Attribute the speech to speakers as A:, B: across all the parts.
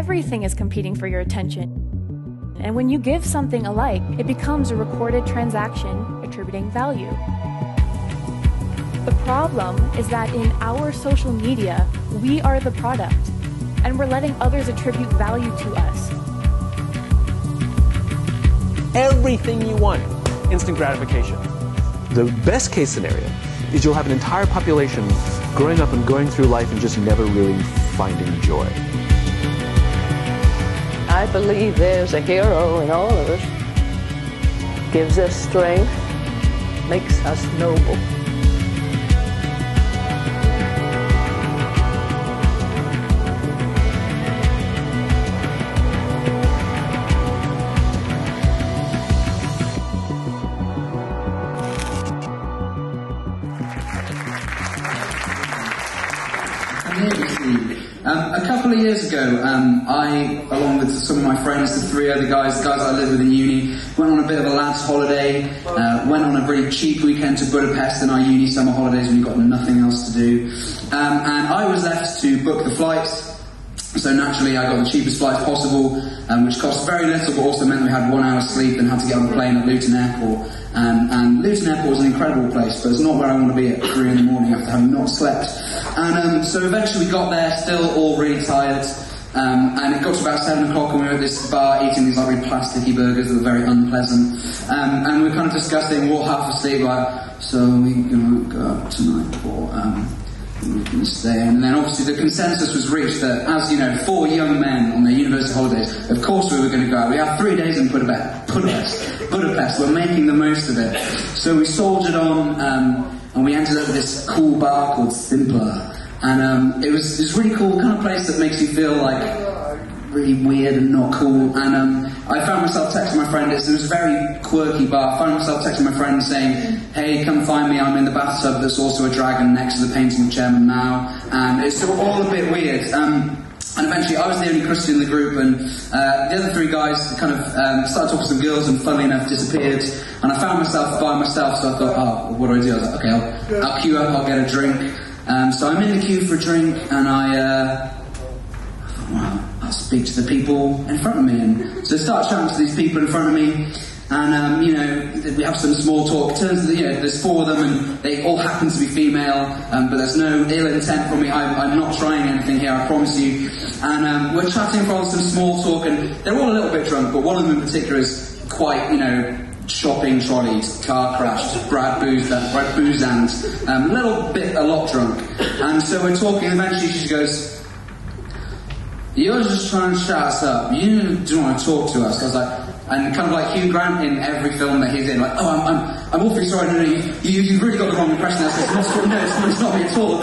A: Everything is competing for your attention. And when you give something a like, it becomes a recorded transaction attributing value. The problem is that in our social media, we are the product, and we're letting others attribute value to us.
B: Everything you want, instant gratification. The best case scenario is you'll have an entire population growing up and going through life and just never really finding joy.
C: I believe there's a hero in all of us. Gives us strength, makes us noble.
D: A couple of years ago, I, along with some of my friends, the three other guys, the guys I live with in uni, went on a bit of a lads' holiday, went on a really cheap weekend to Budapest in our uni summer holidays when we got nothing else to do. And I was left to book the flights, so naturally I got the cheapest flights possible, which cost very little but also meant we had 1 hour's sleep and had to get on the plane at Luton Airport. And Luton Airport is an incredible place, but it's not where I want to be at 3 in the morning after having not slept. And so eventually we got there, still all really tired, and it got to about 7 o'clock and we were at this bar eating these like really plasticky burgers that were very unpleasant. And we were kind of discussing, we're all half asleep, like, so we're going to go out tonight, or we're going to stay. And then obviously the consensus was reached that, as you know, 4 young men on their university holidays, of course we were going to go out. We have 3 days in Budapest, we're making the most of it. So we soldiered on, and we ended up at this cool bar called Simpler. And it was this really cool kind of place that makes you feel like really weird and not cool. And I found myself texting my friend, it was a very quirky bar, I found myself texting my friend saying, hey, come find me, I'm in the bathtub that's also a dragon next to the painting of Chairman Mao. And it's all a bit weird. And eventually I was the only Christian in the group, and the other 3 guys kind of started talking to some girls and funnily enough disappeared. And I found myself by myself, so I thought, oh, what do I do? I was like, okay, I'll queue up, I'll get a drink. So I'm in the queue for a drink, and I thought, well, I'll speak to the people in front of me. And so I start chatting to these people in front of me, and you know, we have some small talk. It turns out, you know, there's 4 of them, and they all happen to be female, but there's no ill intent from me. I'm not trying anything here, I promise you. And we're chatting for some small talk, and they're all a little bit drunk, but one of them in particular is quite, you know, shopping trolleys, car crashed, Brad Boozand, a lot drunk. And so we're talking, and eventually she goes, you're just trying to shut us up, you don't want to talk to us. I was like, and kind of like Hugh Grant in every film that he's in, like, oh, I'm awfully sorry, no, you've really got the wrong impression. I said, it's not me at all.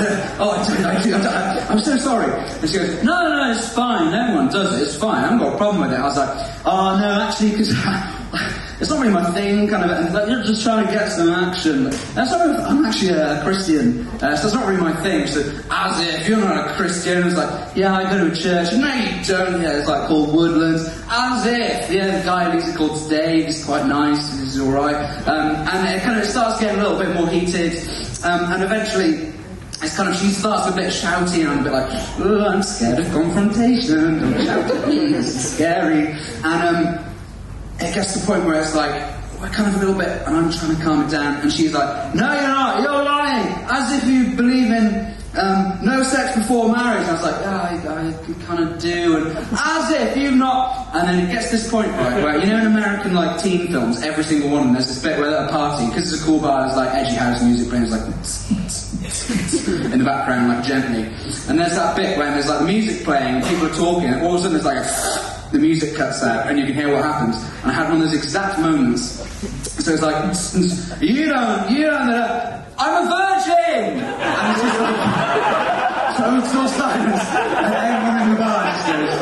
D: I'm so sorry. And she goes, no, it's fine, everyone does it, it's fine, I haven't got a problem with it. I was like, oh no, actually, because it's not really my thing, kind of, and like, you're just trying to get some action. That's not really, I'm actually a Christian, so it's not really my thing. So, as if you're not a Christian, it's like, yeah, I go to a church. No, you don't. Yeah, it's like called Woodlands. As if, yeah, the guy who's called Dave, he's quite nice, he's alright. And it kind of starts getting a little bit more heated, and eventually, it's kind of, she starts a bit shouty, and I'm a bit like, oh, I'm scared of confrontation, don't shout at me, this is scary. And it gets to the point where it's like, we're kind of a little bit, and I'm trying to calm it down, and she's like, no, you're not, you're lying, as if you believe in no sex before marriage. And I was like, yeah, I kind of do, and as if you've not. And then it gets to this point, right, where, you know, in American, like, teen films, every single one of them, there's this bit where they're at a party, because it's a cool bar, there's like edgy house music playing, it's like in the background, like, gently. And there's that bit where there's like music playing, people are talking, and all of a sudden there's like the music cuts out, and you can hear what happens. And I had one of those exact moments. So it's like, you don't, I'm a virgin! And it's just like, total silence, and everyone in the bar just goes.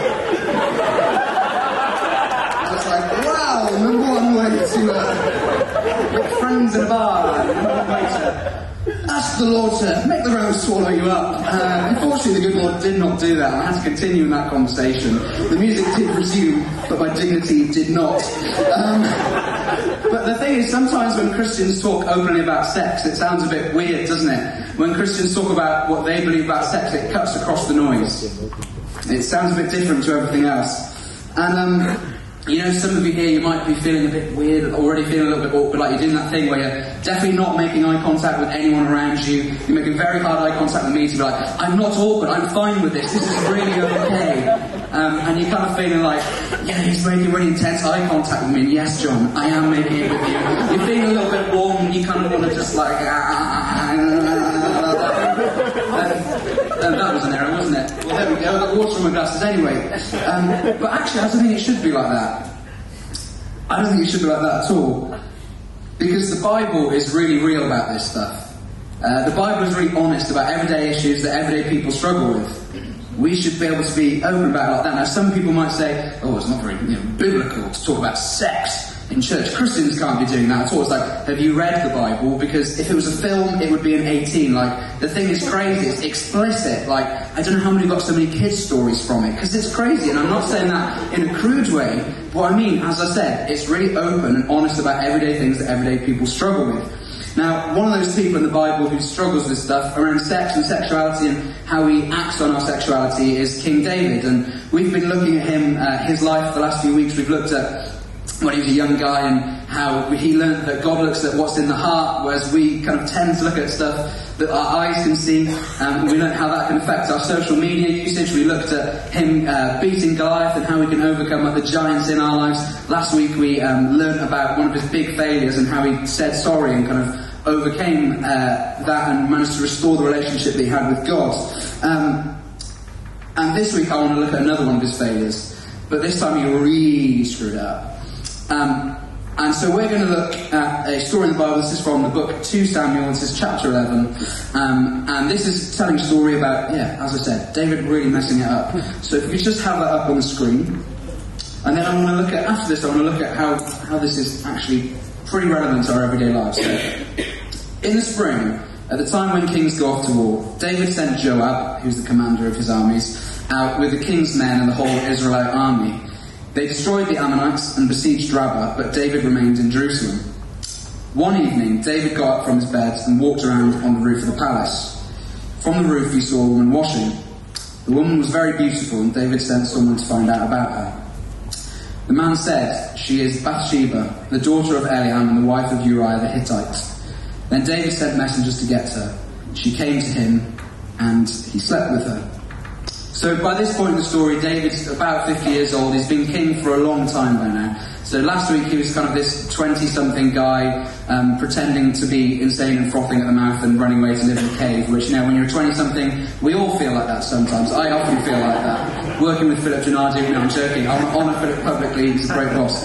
D: I was like, wow, number one way to make friends in a bar, number one way to ask the Lord to make the rose swallow you up. Unfortunately, the good Lord did not do that, and I had to continue in that conversation. The music did resume, but my dignity did not. But the thing is, sometimes when Christians talk openly about sex, it sounds a bit weird, doesn't it? when Christians talk about what they believe about sex, it cuts across the noise. It sounds a bit different to everything else. And, you know, some of you here, you might be feeling a bit weird, already feeling a little bit awkward, like you're doing that thing where you're definitely not making eye contact with anyone around you. You're making very hard eye contact with me to be like, I'm not awkward, I'm fine with this is really okay. And you're kind of feeling like, yeah, he's making really intense eye contact with me, and yes, John, I am making it with you. You're feeling a little bit warm, and you kind of want to just like, that was an error, wasn't it? Well, there we go, I've got water in my glasses anyway. But actually, I don't think it should be like that. I don't think it should be like that at all. Because the Bible is really real about this stuff. The Bible is really honest about everyday issues that everyday people struggle with. We should be able to be open about it like that. Now, some people might say, oh, it's not very biblical to talk about sex in church. Christians can't be doing that at all. It's like, have you read the Bible? Because if it was a film, it would be an 18. Like, the thing is crazy. It's explicit. Like, I don't know how many got so many kids' stories from it, because it's crazy. And I'm not saying that in a crude way. What I mean, as I said, it's really open and honest about everyday things that everyday people struggle with. Now, one of those people in the Bible who struggles with stuff around sex and sexuality and how he acts on our sexuality is King David. And we've been looking at him, his life for the last few weeks. We've looked at when he was a young guy and how he learned that God looks at what's in the heart, whereas we kind of tend to look at stuff that our eyes can see. We learned how that can affect our social media usage. We looked at him beating Goliath and how we can overcome the giants in our lives. Last week we learned about one of his big failures and how he said sorry and kind of overcame that and managed to restore the relationship that he had with God. And this week I want to look at another one of his failures, but this time he really screwed up. And so we're going to look at a story in the Bible. This is from the book 2 Samuel. This is chapter 11. And this is telling a story about, as I said, David really messing it up. So if we just have that up on the screen. And then I want to look at, after this, I want to look at how this is actually pretty relevant to our everyday lives. So, in the spring, at the time when kings go off to war, David sent Joab, who's the commander of his armies, out with the king's men and the whole Israelite army. They destroyed the Ammonites and besieged Rabbah, but David remained in Jerusalem. One evening, David got up from his bed and walked around on the roof of the palace. From the roof, he saw a woman washing. The woman was very beautiful, and David sent someone to find out about her. The man said, "She is Bathsheba, the daughter of Eliam and the wife of Uriah the Hittite." Then David sent messengers to get her. She came to him, and he slept with her. So by this point in the story, David's about 50 years old. He's been king for a long time by now. So last week he was kind of this 20-something guy pretending to be insane and frothing at the mouth and running away to live in a cave, which, when you're 20-something, we all feel like that sometimes. I often feel like that. Working with Philip Gennady, no, I'm joking. I honour Philip publicly. He's a great boss.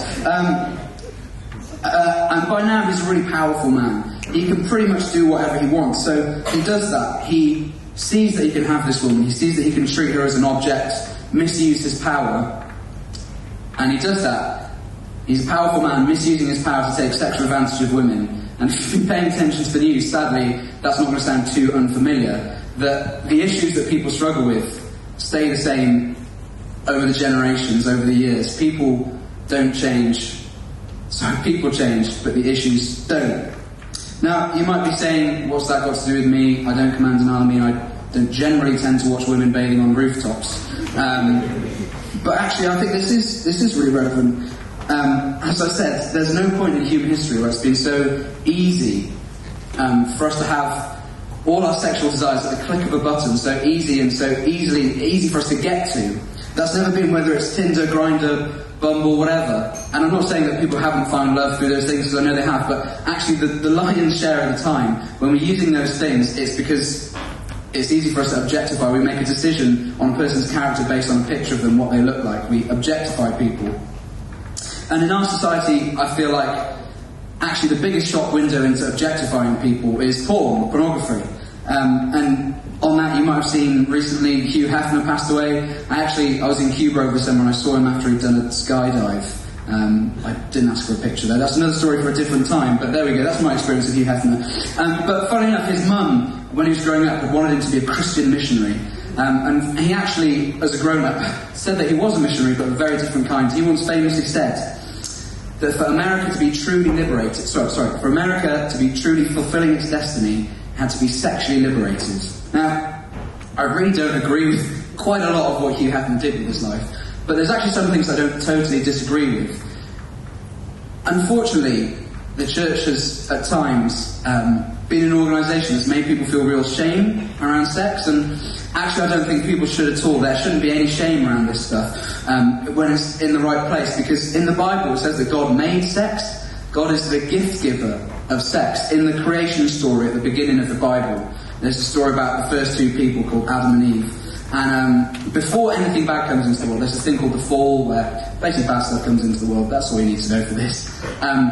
D: And by now he's a really powerful man. He can pretty much do whatever he wants. So he does that. He sees that he can have this woman. He sees that he can treat her as an object, misuse his power. And he does that. He's a powerful man misusing his power to take sexual advantage of women. And if you've been paying attention to the news, sadly, that's not going to sound too unfamiliar. That the issues that people struggle with stay the same over the generations, over the years. People don't change. So people change, but the issues don't. Now, you might be saying, what's that got to do with me? I don't command an army. I don't generally tend to watch women bathing on rooftops. But actually, I think this is really relevant. As I said, there's no point in human history where it's been so easy for us to have all our sexual desires at the click of a button, so easy and so easy for us to get to. That's never been, whether it's Tinder, Grindr, Bumble, whatever. And I'm not saying that people haven't found love through those things, because I know they have, but actually the lion's share of the time, when we're using those things, it's because it's easy for us to objectify. We make a decision on a person's character based on a picture of them, what they look like. We objectify people. And in our society, I feel like actually the biggest shop window into objectifying people is pornography. And on that, you might have seen recently Hugh Hefner passed away. I was in Cuba over the summer and I saw him after he'd done a skydive. I didn't ask for a picture there. That's another story for a different time, but there we go. That's my experience with Hugh Hefner. But funny enough, his mum, when he was growing up, had wanted him to be a Christian missionary. And he actually, as a grown-up, said that he was a missionary, but of a very different kind. He once famously said that for America to be truly liberated, for America to be truly fulfilling its destiny, had to be sexually liberated. Now, I really don't agree with quite a lot of what Hugh Hefner did with his life, but there's actually some things I don't totally disagree with. Unfortunately, the church has, at times, been an organisation that's made people feel real shame around sex, and actually I don't think people should at all. There shouldn't be any shame around this stuff when it's in the right place, because in the Bible it says that God made sex. God is the gift giver of sex. In the creation story at the beginning of the Bible, there's a story about the first two people called Adam and Eve. And before anything bad comes into the world, there's this thing called the fall, where basically bad stuff comes into the world. That's all you need to know for this.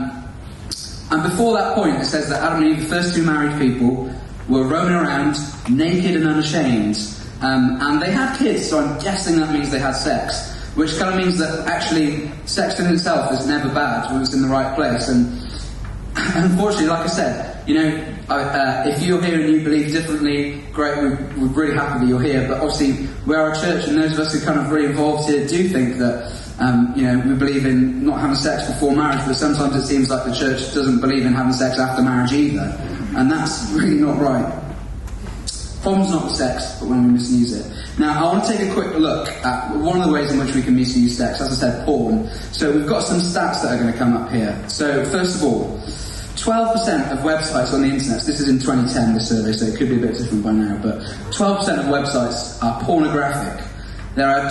D: And before that point, it says that Adam and Eve, the first two married people, were roaming around naked and unashamed. And they had kids, so I'm guessing that means they had sex. Which kind of means that actually sex in itself is never bad when it's in the right place. And unfortunately, like I said, you know, if you're here and you believe differently, great, we're really happy that you're here. But obviously, we're our church, and those of us who are kind of really involved here do think that, you know, we believe in not having sex before marriage, but sometimes it seems like the church doesn't believe in having sex after marriage either. And that's really not right. Problem's not with sex, but when we misuse it. Now, I want to take a quick look at one of the ways in which we can misuse sex. As I said, porn. So we've got some stats that are going to come up here. So first of all, 12% of websites on the internet, this is in 2010, this survey, so it could be a bit different by now, but 12% of websites are pornographic. There are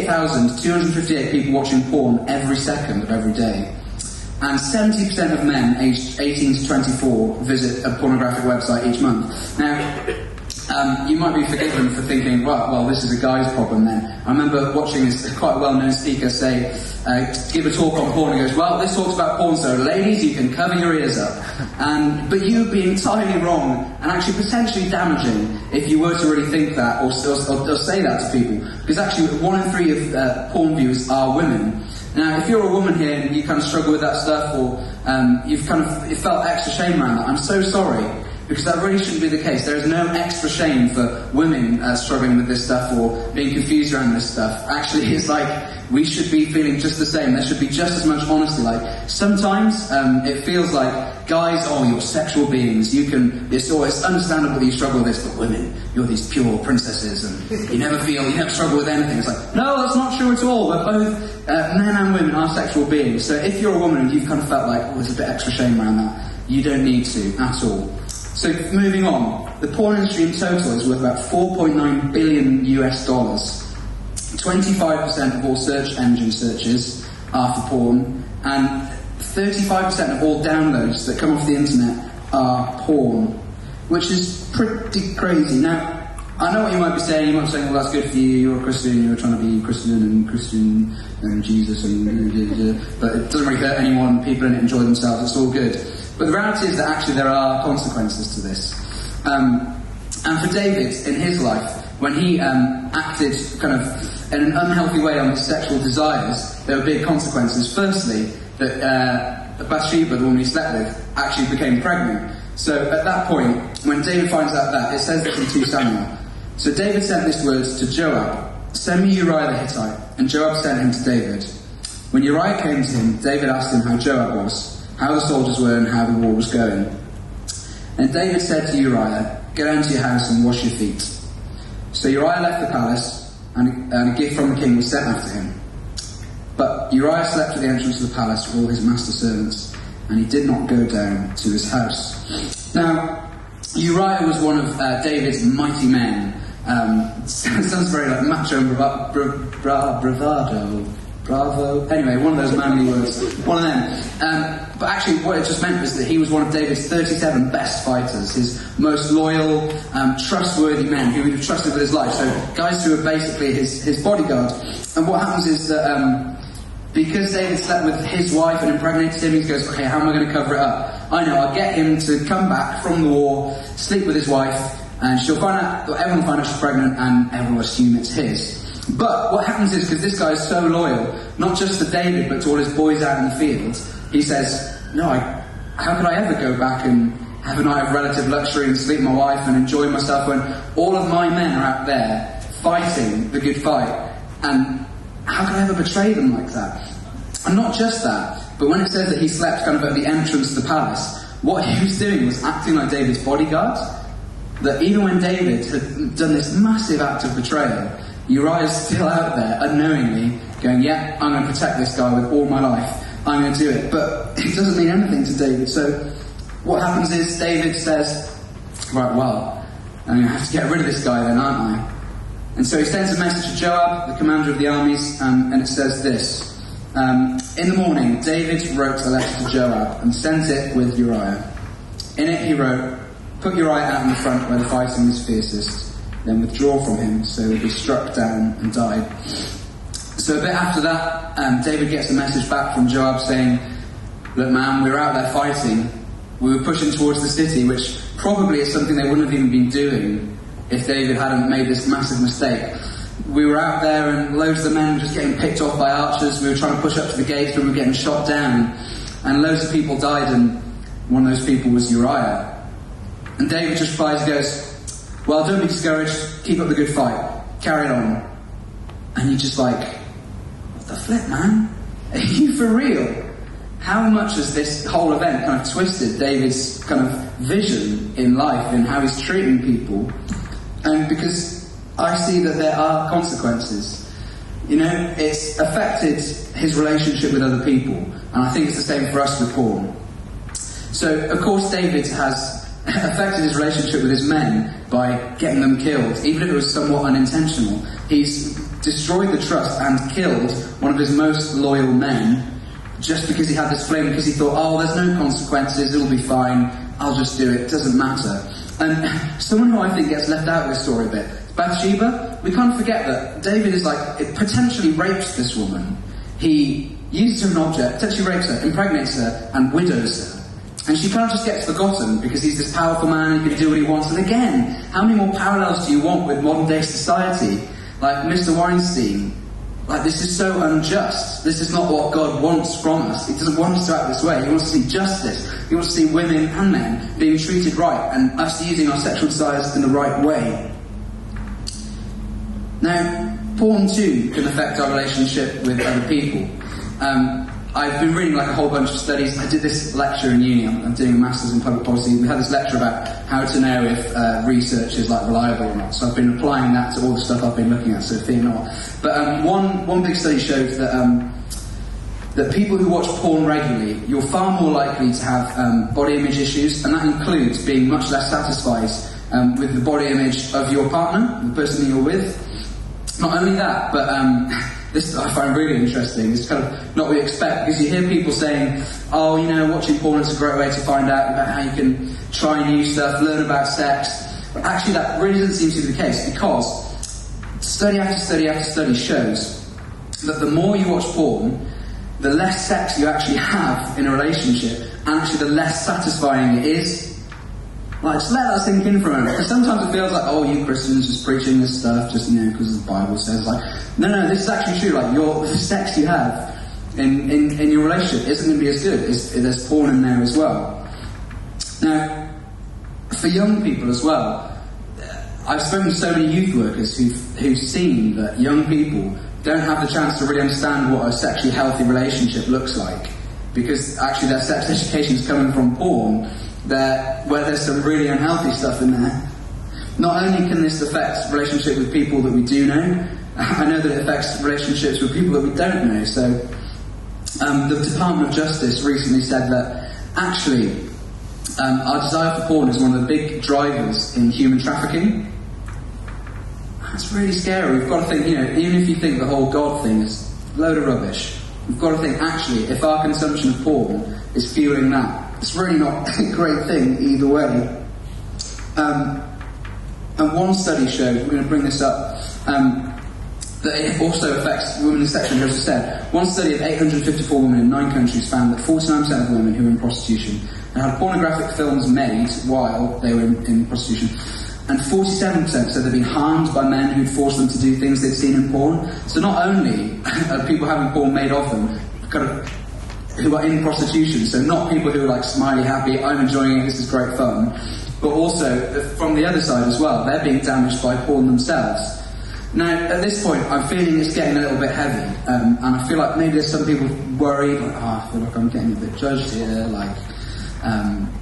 D: 28,258 people watching porn every second of every day. And 70% of men aged 18 to 24 visit a pornographic website each month. Now, you might be forgiven for thinking, well, this is a guy's problem then. I remember watching this quite a well-known speaker say, give a talk on porn, and goes, well, this talk's about porn, so ladies, you can cover your ears up. But you'd be entirely wrong, and actually potentially damaging, if you were to really think that, or say that to people. Because actually, 1 in 3 of porn viewers are women. Now, if you're a woman here and you kind of struggle with that stuff, or you've kind of felt extra shame around that, I'm so sorry. Because that really shouldn't be the case. There is no extra shame for women struggling with this stuff or being confused around this stuff. Actually, it's like we should be feeling just the same. There should be just as much honesty. Like sometimes it feels like guys, you're sexual beings. It's always understandable that you struggle with this, but women, you're these pure princesses, and you never struggle with anything. It's like, no, that's not true at all. We're both men and women are sexual beings. So if you're a woman and you've kind of felt like there's a bit extra shame around that, you don't need to at all. So moving on, the porn industry in total is worth about $4.9 billion US. 25% of all search engine searches are for porn, and 35% of all downloads that come off the internet are porn, which is pretty crazy. Now, I know what you might be saying. You might be saying, well, that's good for you. You're a Christian. You're trying to be Christian and Jesus, but it doesn't really hurt anyone. People in it enjoy themselves. It's all good. But the reality is that actually there are consequences to this. And for David, in his life, when he acted kind of in an unhealthy way on his sexual desires, there were big consequences. Firstly, that Bathsheba, the woman he slept with, actually became pregnant. So at that point, when David finds out that, it says this in 2 Samuel. So David sent this word to Joab, send me Uriah the Hittite. And Joab sent him to David. When Uriah came to him, David asked him how Joab was, how the soldiers were, and how the war was going. And David said to Uriah, go down to your house and wash your feet. So Uriah left the palace, and a gift from the king was sent after him. But Uriah slept at the entrance of the palace with all his master servants, and he did not go down to his house. Now, Uriah was one of David's mighty men. Sounds very like macho and bravado. Bravo. Anyway, one of those manly words. One of them. But actually, what it just meant was that he was one of David's 37 best fighters, his most loyal, trustworthy men who he trusted with his life. So guys who were basically his bodyguard. And what happens is that because David slept with his wife and impregnated him, he goes, okay, how am I going to cover it up? I know, I'll get him to come back from the war, sleep with his wife, and everyone will find out she's pregnant, and everyone will assume it's his. But what happens is, because this guy is so loyal, not just to David, but to all his boys out in the field, he says, no, how could I ever go back and have a night of relative luxury and sleep with my wife and enjoy myself when all of my men are out there fighting the good fight? And how could I ever betray them like that? And not just that, but when it says that he slept kind of at the entrance to the palace, what he was doing was acting like David's bodyguard. that even when David had done this massive act of betrayal, Uriah's still out there unknowingly going, yeah, I'm going to protect this guy with all my life. I'm going to do it. But it doesn't mean anything to David. So what happens is David says, right, well, I'm going to have to get rid of this guy then, aren't I? And so he sends a message to Joab, the commander of the armies, and it says this. In the morning, David wrote a letter to Joab and sent it with Uriah. In it he wrote, put Uriah out in the front where the fighting is fiercest, then withdraw from him so he'll be struck down and died. So a bit after that, David gets a message back from Joab saying, look man, we were out there fighting, we were pushing towards the city, which probably is something they wouldn't have even been doing if David hadn't made this massive mistake. We were out there and loads of the men were just getting picked off by archers. We were trying to push up to the gates, but we were getting shot down. And loads of people died, and one of those people was Uriah. And David just replies, he goes, well, don't be discouraged, keep up the good fight, carry on. And you're just like, what the flip, man? Are you for real? How much has this whole event kind of twisted David's kind of vision in life and how he's treating people? And because I see that there are consequences. You know, it's affected his relationship with other people. And I think it's the same for us with porn. So, of course, David has affected his relationship with his men by getting them killed, even if it was somewhat unintentional. He's destroyed the trust and killed one of his most loyal men just because he had this flame, because he thought, oh, there's no consequences, it'll be fine, I'll just do it, doesn't matter. And someone who I think gets left out of this story a bit, Bathsheba. We can't forget that David is it potentially rapes this woman. He uses her as an object, potentially rapes her, impregnates her, and widows her. And she kind of just gets forgotten because he's this powerful man who can do what he wants. And again, how many more parallels do you want with modern day society? Like Mr. Weinstein. This is so unjust. This is not what God wants from us. He doesn't want us to act this way. He wants to see justice. He wants to see women and men being treated right and us using our sexual desires in the right way. Now, porn too can affect our relationship with other people. I've been reading a whole bunch of studies. I did this lecture in uni. I'm doing a master's in public policy. We had this lecture about how to know if research is reliable or not. So I've been applying that to all the stuff I've been looking at. So fear not. But one big study showed that people who watch porn regularly, you're far more likely to have body image issues, and that includes being much less satisfied with the body image of your partner, the person that you're with. Not only that, but this I find really interesting. It's kind of not what we expect, because you hear people saying, oh, watching porn is a great way to find out about how you can try new stuff, learn about sex. But actually that really doesn't seem to be the case, because study after study after study shows that the more you watch porn, the less sex you actually have in a relationship, and actually the less satisfying it is. Just let that sink in for a moment. Because sometimes it feels like, oh, you Christians just preaching this stuff just, because the Bible says. No, this is actually true. The sex you have in your relationship isn't going to be as good. There's porn in there as well. Now, for young people as well, I've spoken to so many youth workers who've seen that young people don't have the chance to really understand what a sexually healthy relationship looks like. Because actually their sex education is coming from porn, where there's some really unhealthy stuff in there. Not only can this affect relationship with people that we do know, I know that it affects relationships with people that we don't know. So the Department of Justice recently said that actually our desire for porn is one of the big drivers in human trafficking. That's really scary. We've got to think, even if you think the whole God thing is a load of rubbish, we've got to think, actually, if our consumption of porn is fueling that, it's really not a great thing either way. And one study showed, we're going to bring this up, that it also affects women in sexual, as I said. One study of 854 women in 9 countries found that 49% of women who were in prostitution had pornographic films made while they were in prostitution. And 47% said they'd been harmed by men who'd forced them to do things they'd seen in porn. So not only are people having porn made of them, who are in prostitution, so not people who are smiley happy, I'm enjoying it, this is great fun, but also from the other side as well, they're being damaged by porn themselves. Now, at this point, I'm feeling it's getting a little bit heavy, and I feel like maybe there's some people worried, I feel like I'm getting a bit judged here,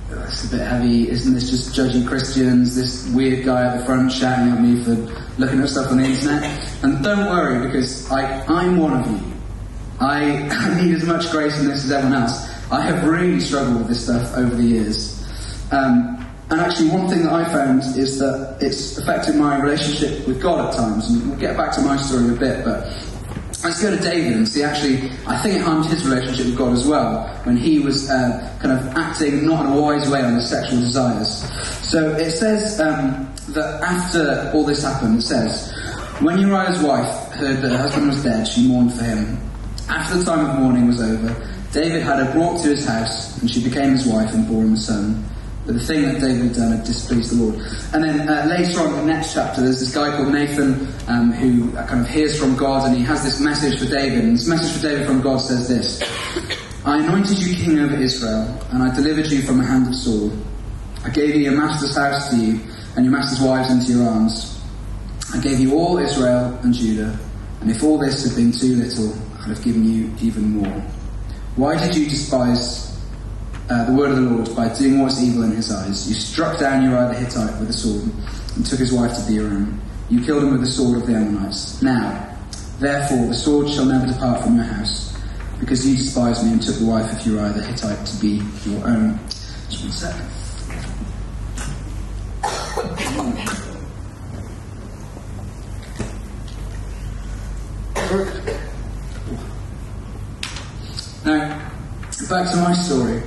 D: that's a bit heavy, isn't this just judgy Christians, this weird guy at the front shouting at me for looking at stuff on the internet? And don't worry, because I'm one of you. I need as much grace in this as everyone else. I have really struggled with this stuff over the years. And actually one thing that I found is that it's affected my relationship with God at times, and we'll get back to my story in a bit, but let's go to David and see, actually, I think it harmed his relationship with God as well, when he was kind of acting not in a wise way on his sexual desires. So it says that after all this happened, it says, when Uriah's wife heard that her husband was dead, she mourned for him. After the time of mourning was over, David had her brought to his house, and she became his wife and bore him a son. But the thing that David had done had displeased the Lord. And then later on in the next chapter, there's this guy called Nathan who kind of hears from God, and he has this message for David. And this message for David from God says this: I anointed you king over Israel, and I delivered you from the hand of Saul. I gave you your master's house to you, and your master's wives into your arms. I gave you all Israel and Judah, and if all this had been too little, I'd have given you even more. Why did you despise the word of the Lord by doing what was evil in his eyes? You struck down Uriah the Hittite with a sword and took his wife to be your own. You killed him with the sword of the Ammonites. Now, therefore, the sword shall never depart from your house, because you despised me and took the wife of Uriah the Hittite to be your own. Just 1 second. Now, back to my story.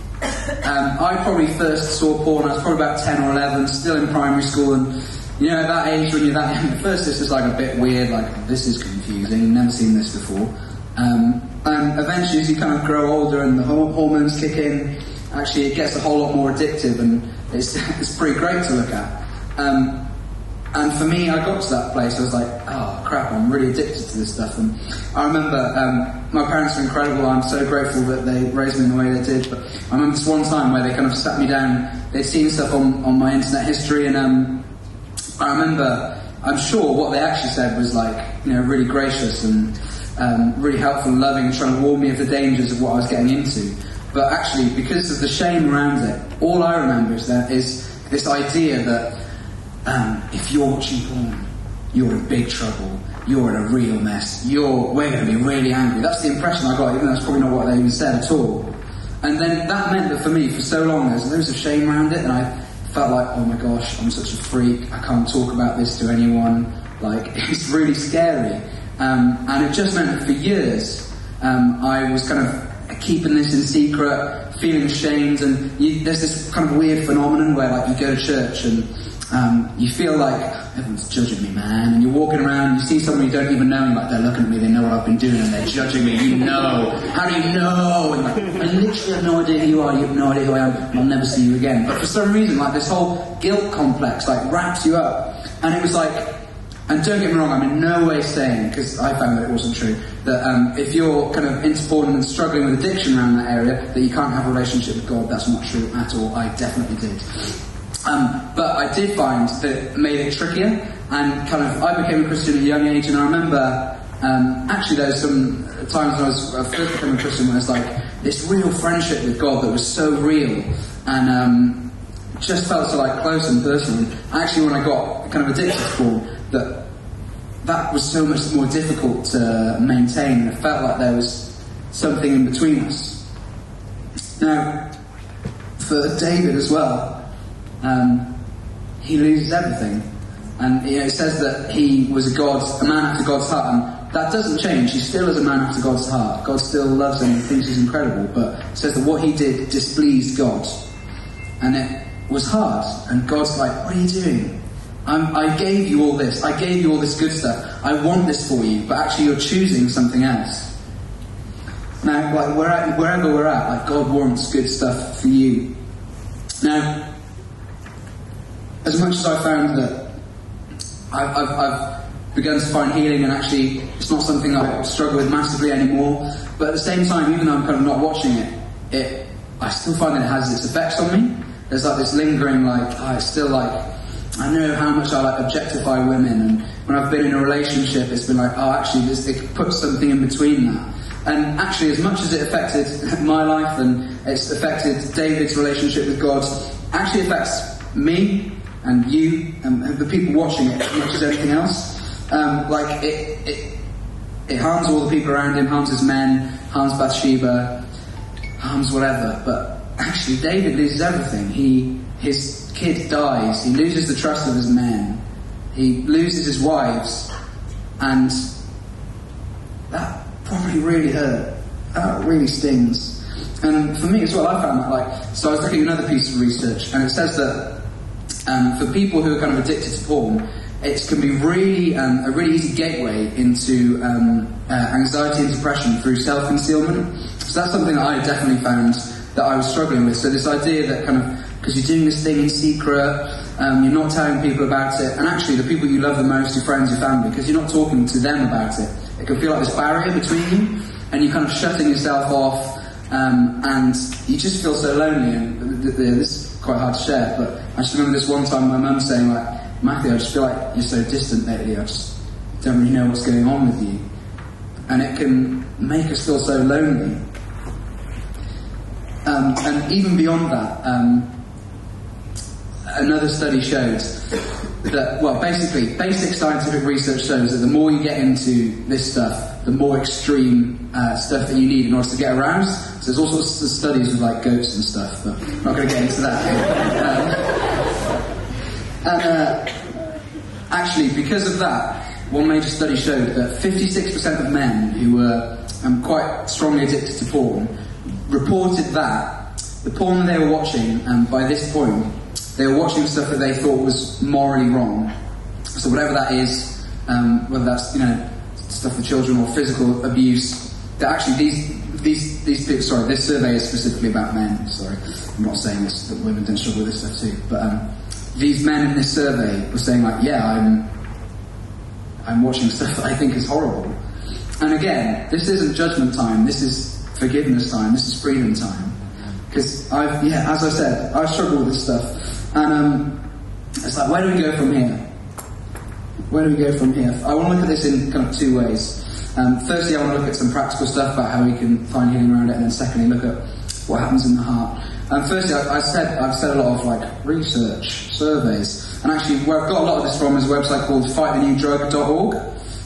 D: I probably first saw porn, I was probably about 10 or 11, still in primary school, and you know, at that age when you're that young, at first this is like a bit weird, like this is confusing, never seen this before. And eventually as you kind of grow older and the hormones kick in, actually it gets a whole lot more addictive, and it's pretty great to look at. And for me, I got to that place, I was like, oh crap, I'm really addicted to this stuff. And I remember, my parents were incredible, I'm so grateful that they raised me in the way they did, but I remember this one time where they kind of sat me down, they'd seen stuff on my internet history, and I remember, I'm sure what they actually said was like, you know, really gracious and really helpful and loving, trying to warn me of the dangers of what I was getting into. But actually, because of the shame around it, all I remember is this idea that if you're watching porn, you're in big trouble, you're in a real mess, we're going to be really angry. That's the impression I got, even though that's probably not what they even said at all. And then that meant that for me, for so long, there was a shame around it, and I felt like, oh my gosh, I'm such a freak, I can't talk about this to anyone, like, it's really scary. And it just meant that for years, I was kind of keeping this in secret, feeling ashamed, and there's this kind of weird phenomenon where, like, you go to church and you feel like everyone's judging me, man, and you're walking around, you see someone you don't even know, and you're like, they're looking at me, they know what I've been doing, and they're judging me, you know, how do you know? And like, I literally have no idea who you are, you have no idea who I am, I'll never see you again. But for some reason, like, this whole guilt complex, like, wraps you up, and it was like, and don't get me wrong, I'm in no way saying, because I found that it wasn't true, that if you're kind of into porn and struggling with addiction around that area, that you can't have a relationship with God. That's not true at all. I definitely did. But I did find that it made it trickier, and kind of, I became a Christian at a young age, and I remember, actually there was some times when I first became a Christian where it's like, this real friendship with God that was so real, and just felt so like close and personal. Actually, when I got kind of addicted to porn, that was so much more difficult to maintain, and it felt like there was something in between us. Now, for David as well, he loses everything, and it says that he was a man after God's heart, and that doesn't change. He still is a man after God's heart. God still loves him and thinks he's incredible, but it says that what he did displeased God, and it was hard, and God's like, what are you doing? I gave you all this. I gave you all this good stuff. I want this for you, but actually you're choosing something else. Now, like, wherever we're at, like, God wants good stuff for you. Now, as much as I found that I've begun to find healing, and actually it's not something I struggle with massively anymore, but at the same time, even though I'm kind of not watching it, I still find that it has its effects on me. There's like this lingering, like, it's still like, I know how much I like objectify women, and when I've been in a relationship, it's been like, oh, actually, it puts something in between that. And actually, as much as it affected my life and it's affected David's relationship with God, actually affects me and you and the people watching it as much as anything else. It harms all the people around him, harms his men, harms Bathsheba, harms whatever. But actually, David loses everything. His kid dies. He loses the trust of his men. He loses his wives, and that probably really hurt. That really stings. And for me as well, I found that so I was looking at another piece of research, and it says that for people who are kind of addicted to porn, it can be really a really easy gateway into anxiety and depression through self-concealment. So that's something that I definitely found that I was struggling with. So this idea that kind of, because you're doing this thing in secret, you're not telling people about it, and actually the people you love the most, your friends, your family, because you're not talking to them about it, it can feel like this barrier between you, and you're kind of shutting yourself off, and you just feel so lonely. And this is quite hard to share, but I just remember this one time my mum saying, Matthew, I just feel like you're so distant lately, I just don't really know what's going on with you. And it can make us feel so lonely. And even beyond that, another study showed that, well, basically, basic scientific research shows that the more you get into this stuff, the more extreme stuff that you need in order to get aroused. So there's all sorts of studies with goats and stuff, but I'm not going to get into that. Actually, because of that, one major study showed that 56% of men who were quite strongly addicted to porn reported that the porn they were watching, by this point, they were watching stuff that they thought was morally wrong. So whatever that is, whether that's stuff for children or physical abuse, that actually these people, sorry, this survey is specifically about men. Sorry, I'm not saying this, that women don't struggle with this stuff too, but these men in this survey were saying I'm watching stuff that I think is horrible. And again, this isn't judgment time. This is forgiveness time. This is freedom time. Because as I said, I struggle with this stuff, and it's like, where do we go from here? Where do we go from here? I want to look at this in kind of two ways. Firstly, I want to look at some practical stuff about how we can find healing around it, and then secondly, look at what happens in the heart. Firstly, I've said a lot of research, surveys, and actually where I've got a lot of this from is a website called fightthenewdrug.org.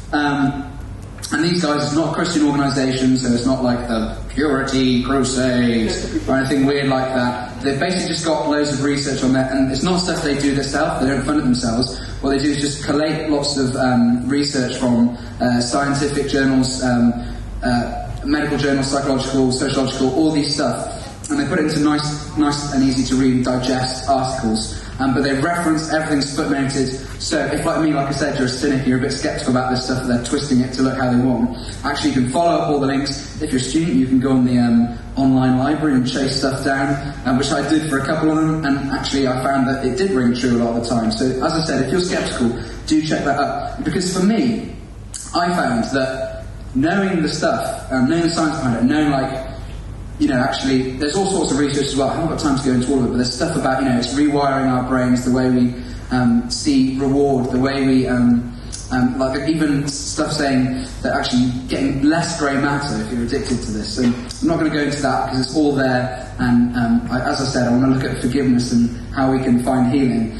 D: And these guys, it's not a Christian organisation, so it's not like the Purity Crusade or anything weird like that. They've basically just got loads of research on that, and it's not stuff they do themselves, they don't fund it themselves. What they do is just collate lots of research from scientific journals, medical journals, psychological, sociological, all these stuff, and they put it into nice and easy to read and digest articles. But they reference, everything's footnoted. So if, like me, like I said, you're a cynic, you're a bit sceptical about this stuff, they're twisting it to look how they want. Actually, you can follow up all the links. If you're a student, you can go on the online library and chase stuff down, which I did for a couple of them, and actually I found that it did ring true a lot of the time. So, as I said, if you're sceptical, do check that out. Because for me, I found that knowing the stuff, knowing the science behind it, knowing actually, there's all sorts of research as well. I haven't got time to go into all of it, but there's stuff about, it's rewiring our brains, the way we see reward, the way we, even stuff saying that actually getting less grey matter if you're addicted to this. And I'm not going to go into that because it's all there. And as I said, I want to look at forgiveness and how we can find healing.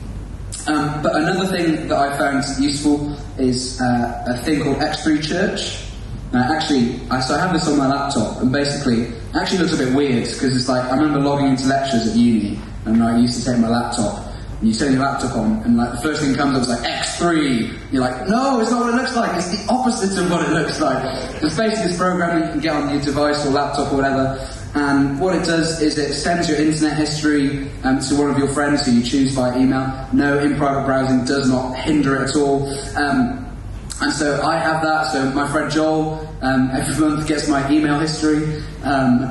D: But another thing that I found useful is a thing called X3 Church. So I have this on my laptop, and basically, it actually looks a bit weird, because it's I remember logging into lectures at uni, and I used to take my laptop, and you turn your laptop on, and the first thing that comes up is X3. You're like, no, it's not what it looks like, it's the opposite of what it looks like. It's basically this program that you can get on your device or laptop or whatever, and what it does is it sends your internet history to one of your friends who you choose by email. No, in private browsing does not hinder it at all. And so I have that, so my friend Joel every month gets my email history, and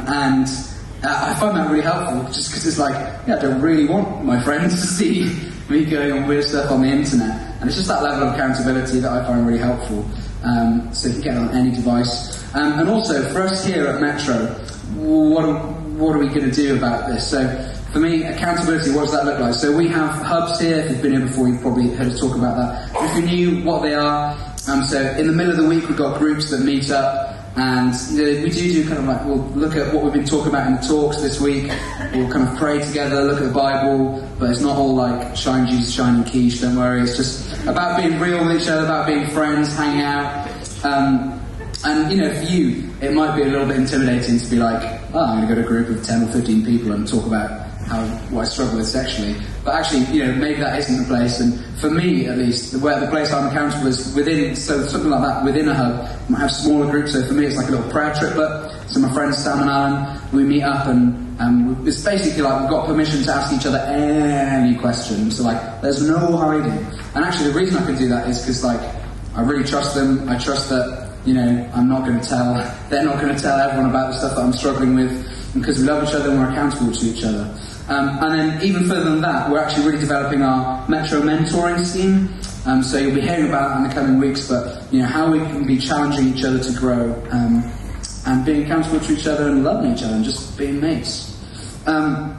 D: I find that really helpful, just because it's I don't really want my friends to see me going on weird stuff on the internet, and it's just that level of accountability that I find really helpful, so you can get it on any device. And also, for us here at Metro, what are we going to do about this? So, for me, accountability, what does that look like? So we have hubs here. If you've been here before, you've probably heard us talk about that. If you knew what they are, so in the middle of the week, we've got groups that meet up And we do kind of like, we'll look at what we've been talking about in the talks this week. We'll kind of pray together, look at the Bible, but it's not all like shine Jesus, shining quiche, don't worry. It's just about being real with each other, about being friends, hanging out. And for you, it might be a little bit intimidating to be like, I'm going to go to a group of 10 or 15 people and talk about what I struggle with sexually. But actually, maybe that isn't the place. And for me, at least, the place I'm accountable is within, so something like that, within a hub. I might have smaller groups, so for me it's like a little prayer triplet. So my friends Sam and Alan, we meet up and it's basically like we've got permission to ask each other any questions. So like, there's no hiding. And actually the reason I can do that is because like, I really trust them. I trust that, I'm not going to tell, they're not going to tell everyone about the stuff that I'm struggling with, because we love each other and we're accountable to each other. And then even further than that, we're actually really developing our Metro mentoring scheme. So you'll be hearing about it in the coming weeks, but how we can be challenging each other to grow, and being accountable to each other and loving each other and just being mates. Now,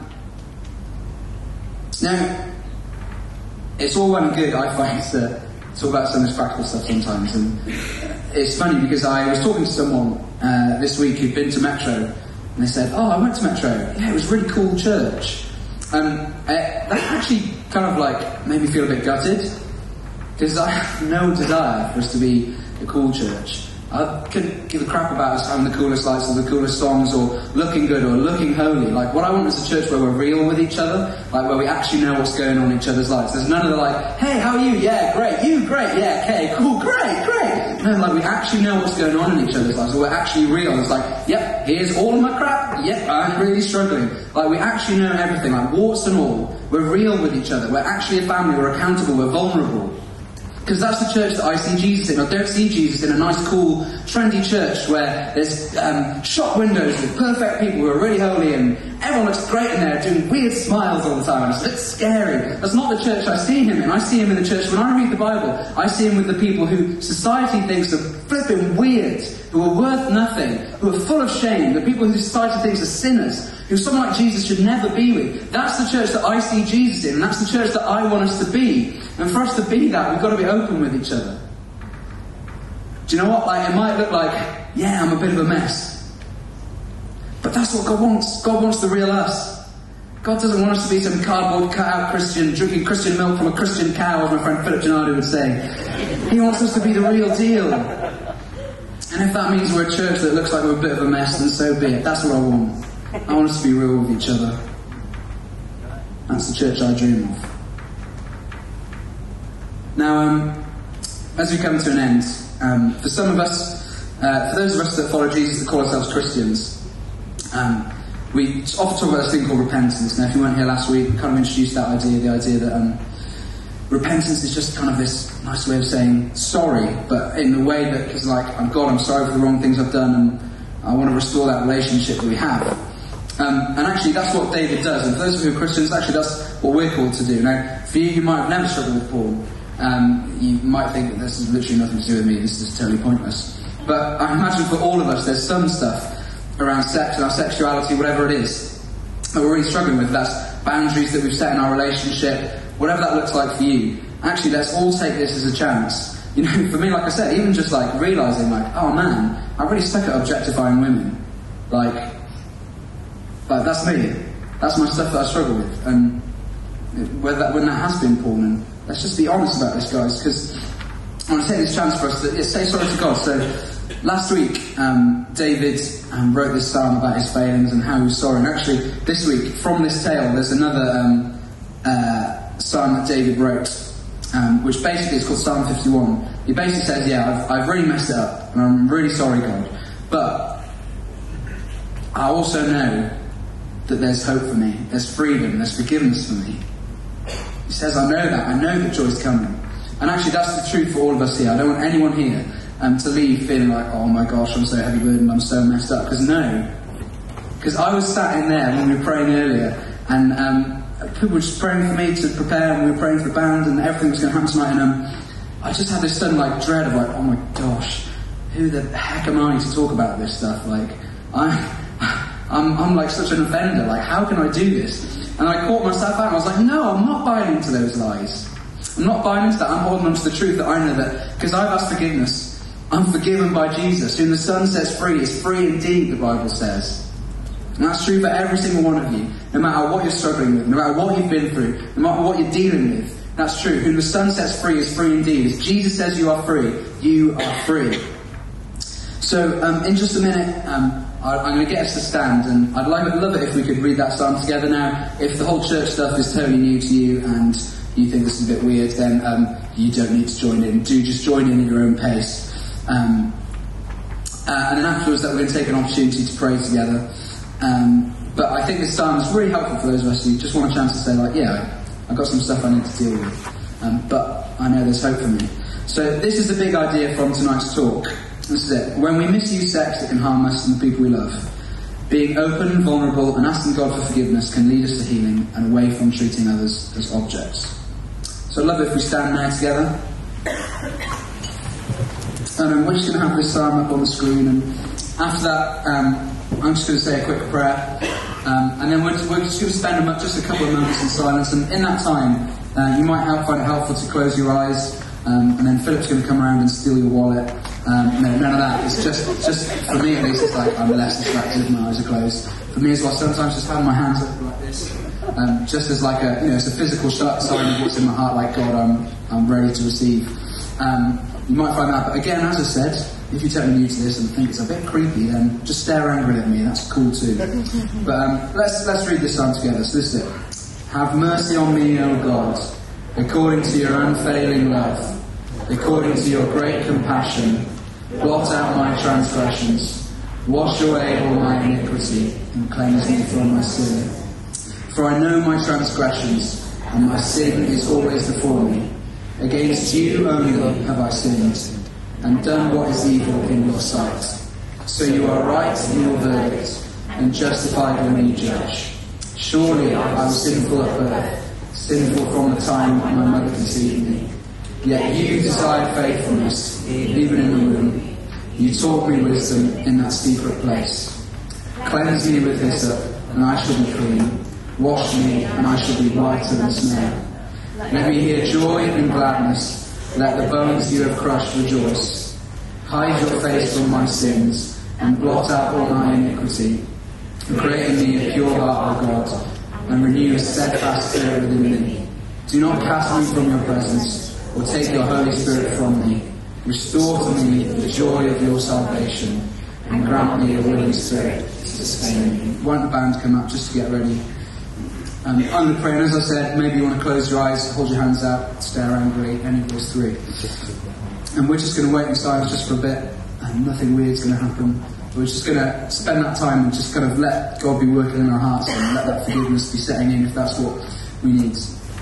D: it's all well and good, I find, to talk about some of this practical stuff sometimes. And it's funny because I was talking to someone this week who'd been to Metro, and they said, I went to Metro. Yeah, it was a really cool church. That actually kind of like made me feel a bit gutted, because I have no desire for us to be a cool church. I couldn't give a crap about us having the coolest lights or the coolest songs or looking good or looking holy. Like, what I want is a church where we're real with each other, like where we actually know what's going on in each other's lives. There's none of the like, hey, how are you? Yeah, great. You? Great. Yeah, okay, cool, great. No, like we actually know what's going on in each other's lives. So we're actually real. It's like, yep, here's all of my crap. Yep, I'm really struggling. Like, we actually know everything, like warts and all. We're real with each other. We're actually a family. We're accountable. We're vulnerable. Because that's the church that I see Jesus in. I don't see Jesus in a nice, cool, trendy church where there's shop windows with perfect people who are really holy and everyone looks great in there doing weird smiles all the time. It's a bit scary. That's not the church I see him in. I see him in the church, when I read the Bible, I see him with the people who society thinks are flipping weird, who are worth nothing, who are full of shame, the people who society thinks are sinners, who someone like Jesus should never be with. That's the church that I see Jesus in, and that's the church that I want us to be. And for us to be that, we've got to be open with each other. Do you know what? Like, it might look like, yeah, I'm a bit of a mess. But that's what God wants. God wants the real us. God doesn't want us to be some cardboard cut-out Christian, drinking Christian milk from a Christian cow, as my friend Philip Gennady would say. He wants us to be the real deal. And if that means we're a church that looks like we're a bit of a mess, then so be it. That's what I want. I want us to be real with each other. That's the church I dream of. Now, as we come to an end, for some of us, for those of us that follow Jesus that call ourselves Christians, we often talk about this thing called repentance. Now, if you weren't here last week, we kind of introduced that idea, the idea that repentance is just kind of this nice way of saying sorry, but in the way that is like, God, I'm sorry for the wrong things I've done, and I want to restore that relationship that we have. And actually, that's what David does. And for those who are Christians, actually, that's what we're called to do. Now, for you might have never struggled with porn. You might think that this has literally nothing to do with me, this is totally pointless. But I imagine for all of us, there's some stuff around sex and our sexuality, whatever it is, that we're really struggling with. That's boundaries that we've set in our relationship, whatever that looks like for you. Actually, let's all take this as a chance. For me, like I said, even just like realising like, oh man, I really suck at objectifying women. Like that's me. That's my stuff that I struggle with. And when that has been porn, and let's just be honest about this, guys, because I want to take this chance for us to say sorry to God. So last week, David wrote this psalm about his failings and how he was sorry. And actually, this week, from this tale, there's another psalm that David wrote, which basically is called Psalm 51. He basically says, yeah, I've really messed it up, and I'm really sorry, God. But I also know that there's hope for me, there's freedom, there's forgiveness for me. He says, I know that joy's coming. And actually, that's the truth for all of us here. I don't want anyone here to leave feeling like, oh my gosh, I'm so heavy burdened, I'm so messed up. Because I was sat in there when we were praying earlier, and people were just praying for me to prepare, and we were praying for the band, and everything was going to happen tonight, and I just had this sudden dread of oh my gosh, who the heck am I to talk about this stuff? I'm like such an offender, how can I do this? And I caught myself out, and I was like, no, I'm not buying into those lies. I'm not buying into that. I'm holding on to the truth that I know that, because I've asked forgiveness I'm forgiven by Jesus. Whom the Son sets free is free indeed, the Bible says. And that's true for every single one of you. No matter what you're struggling with, no matter what you've been through, no matter what you're dealing with. That's true. Whom the Son sets free is free indeed. If Jesus says you are free, you are free. So in just a minute, I'm going to get us to stand, and I'd love it if we could read that psalm together. Now, if the whole church stuff is totally new to you and you think this is a bit weird, then you don't need to join in. Do just join in at your own pace. And then afterwards, that we're going to take an opportunity to pray together. But I think this psalm is really helpful for those of us who just want a chance to say, like, yeah, I've got some stuff I need to deal with, but I know there's hope for me. So this is the big idea from tonight's talk. This is it. When we misuse sex, it can harm us and the people we love. Being open, vulnerable, and asking God for forgiveness can lead us to healing and away from treating others as objects. So I'd love it if we stand now together. And we're just going to have this psalm up on the screen, and after that, I'm just going to say a quick prayer, and then we're just going to spend just a couple of moments in silence. And in that time, you might find it helpful to close your eyes, and then Philip's going to come around and steal your wallet. No, none of that. It's just for me at least. It's like I'm less distracted if my eyes are closed. For me as well, sometimes just having my hands up like this, just as like it's a physical sign of what's in my heart. Like, God, I'm ready to receive. You might find that, but again, as I said, if you're totally new to this and think it's a bit creepy, then just stare angrily at me. That's cool too. But let's read this psalm together. So this is it. Have mercy on me, O God, according to your unfailing love, according to your great compassion. Blot out my transgressions, wash away all my iniquity, and cleanse me from my sin. For I know my transgressions, and my sin is always before me. Against you only have I sinned, and done what is evil in your sight. So you are right in your verdict, and justified when you judge. Surely I was sinful at birth, sinful from the time my mother conceived me. Yet you desired faithfulness, even in the womb. You taught me wisdom in that secret place. Cleanse me with hyssop, and I shall be clean. Wash me, and I shall be whiter than snow. Let me hear joy and gladness. Let the bones you have crushed rejoice. Hide your face from my sins, and blot out all my iniquity. Create in me a pure heart, O God, and renew a steadfast spirit within me. Do not cast me from your presence, or take your Holy Spirit from me. Restore to me the joy of your salvation, and grant me a willing spirit to sustain me. Won't the band come up just to get ready? I'm going to pray, and as I said, maybe you want to close your eyes, hold your hands out, stare angrily, any of those three. And we're just going to wait in silence just for a bit, and nothing weird's going to happen. We're just going to spend that time and just kind of let God be working in our hearts and let that forgiveness be setting in if that's what we need.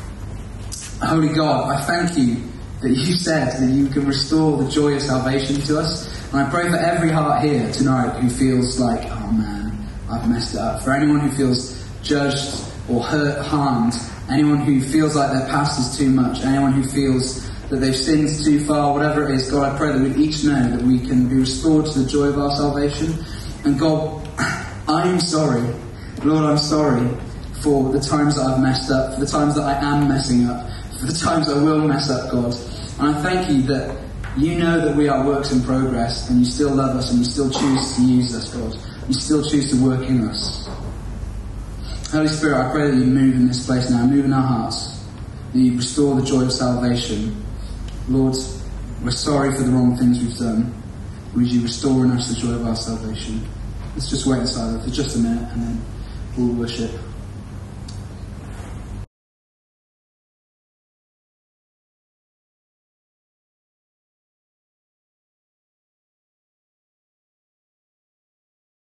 D: Holy God, I thank you that you said that you can restore the joy of salvation to us. And I pray for every heart here tonight who feels like, oh man, I've messed it up. For anyone who feels judged or hurt, harmed, anyone who feels like their past is too much, anyone who feels that they've sinned too far, whatever it is, God, I pray that we each know that we can be restored to the joy of our salvation. And God, I'm sorry. Lord, I'm sorry for the times that I've messed up, for the times that I am messing up, for the times I will mess up, God. And I thank you that you know that we are works in progress, and you still love us, and you still choose to use us, God. You still choose to work in us. Holy Spirit, I pray that you move in this place now, move in our hearts, that you restore the joy of salvation. Lord, we're sorry for the wrong things we've done. Would you restore in us the joy of our salvation? Let's just wait in silence for just a minute, and then we'll worship.